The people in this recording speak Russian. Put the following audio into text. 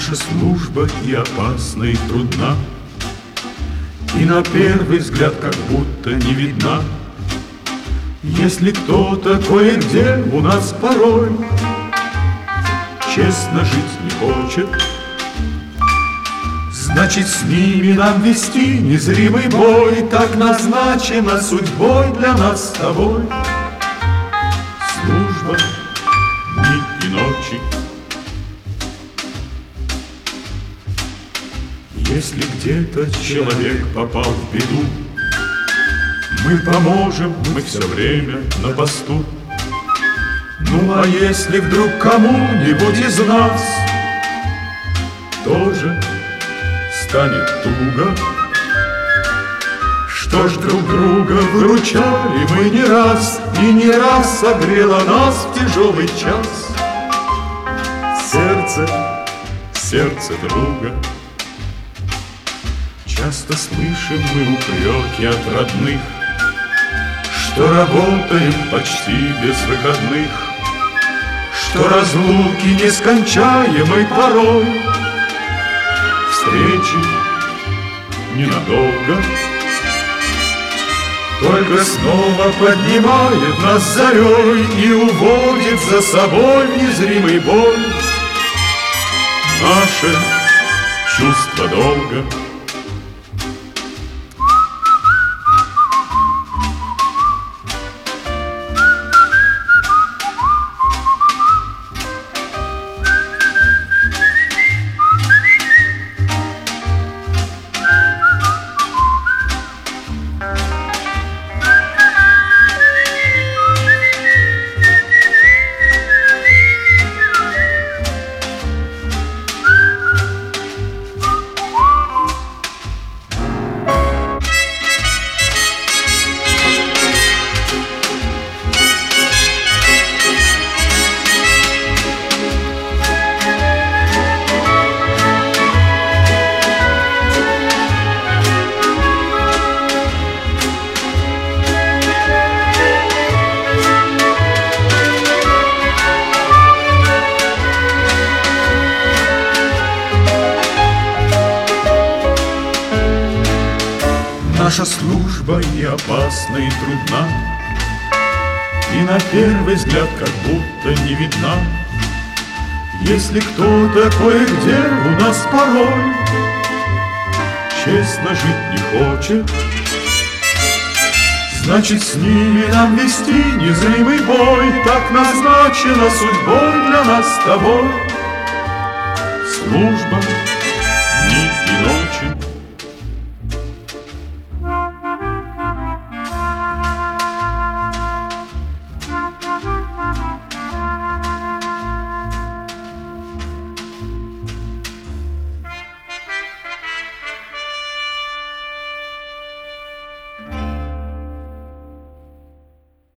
Наша служба и опасна, и трудна, и на первый взгляд как будто не видна. Если кто-то кое-где у нас порой честно жить не хочет, значит, с ними нам вести незримый бой. Так назначено судьбой для нас с тобой. Служба дни и ночи. Если где-то человек попал в беду, мы поможем, мы все время на посту. Ну а если вдруг кому-нибудь из нас тоже станет туго, что ж, друг друга выручали мы не раз, и не раз согрело нас в тяжелый час сердце друга. Часто слышим мы упреки от родных, что работаем почти без выходных, что разлуки нескончаемой порой, встречи ненадолго, только снова поднимает нас зарей и уводит за собой в незримый бой наше чувство долга. Наша служба и опасна, и трудна, и на первый взгляд как будто не видна. Если кто-то кое-где у нас порой честно жить не хочет, значит, с ними нам вести незримый бой. Так назначено судьбой для нас с тобой. Служба